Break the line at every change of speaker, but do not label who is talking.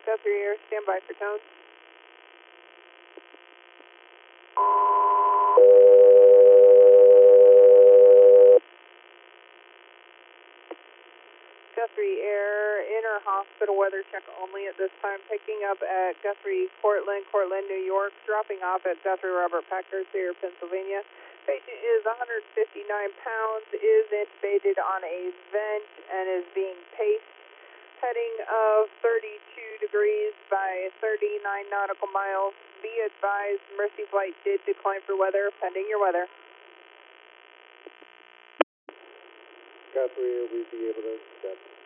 Guthrie Air, stand by for tone. Guthrie Air, inter-hospital weather check only at this time, picking up at Guthrie Cortland, New York, dropping off at Guthrie Robert Packard, Thayer, Pennsylvania. Patient is 159 pounds, is intubated on a vent, and is being paced. Heading of 32 degrees by 39 nautical miles. Be advised, Mercy flight did decline for weather, pending your weather.
Guthrie, will we be able to accept